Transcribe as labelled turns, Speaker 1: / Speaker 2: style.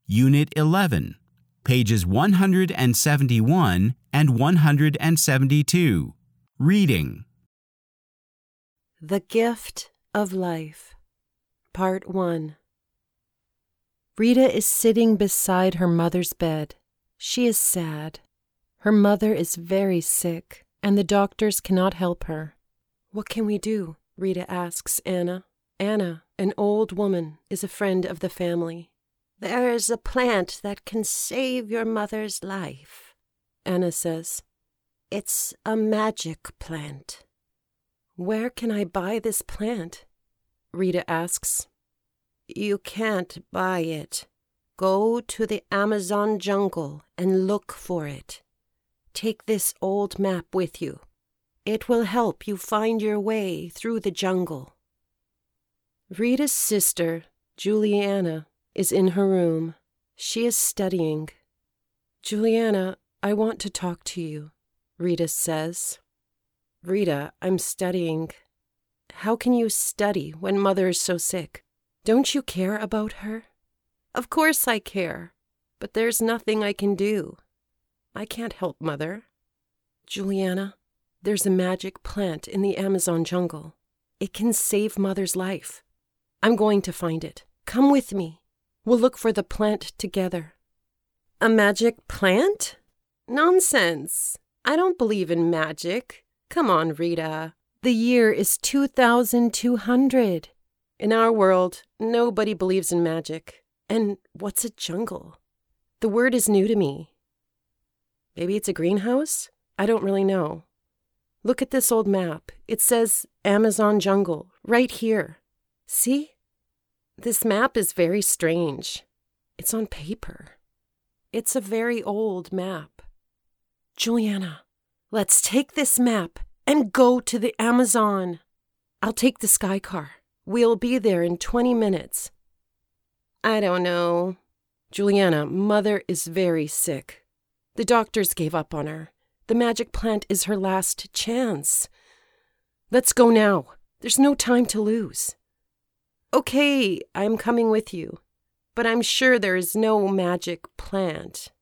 Speaker 1: Unit 11, pages 171 and 172. Reading.
Speaker 2: The Gift of Life, Part 1. Rita is sitting beside her mother's bed. She is sad. Her mother is very sick, and the doctors cannot help her. "What can we do?" Rita asks Anna. Anna, an old woman, is a friend of the family. "There is a plant that can save your mother's life," Anna says. "It's a magic plant." "Where can I buy this plant?" Rita asks. "You can't buy it. Go to the Amazon jungle and look for it. Take this old map with you. It will help you find your way through the jungle." Rita's sister, Juliana, is in her room. She is studying. "Juliana, I want to talk to you," Rita says. "Rita, I'm studying." "How can you study when Mother is so sick? Don't you care about her?" "Of course I care, but there's nothing I can do. I can't help Mother." "Juliana, there's a magic plant in the Amazon jungle. It can save Mother's life. I'm going to find it. Come with me. We'll look for the plant together." "A magic plant? Nonsense. I don't believe in magic. Come on, Rita. The year is 2200. In our world, nobody believes in magic. And what's a jungle? The word is new to me. Maybe it's a greenhouse? I don't really know. Look at this old map. It says Amazon jungle right here. See? This map is very strange. It's on paper. It's a very old map. Juliana, let's take this map and go to the Amazon. I'll take the Sky Car. We'll be there in 20 minutes. I don't know. Juliana, Mother is very sick. The doctors gave up on her. The magic plant is her last chance. Let's go now. There's no time to lose. Okay, I'm coming with you, but I'm sure there is no magic plant.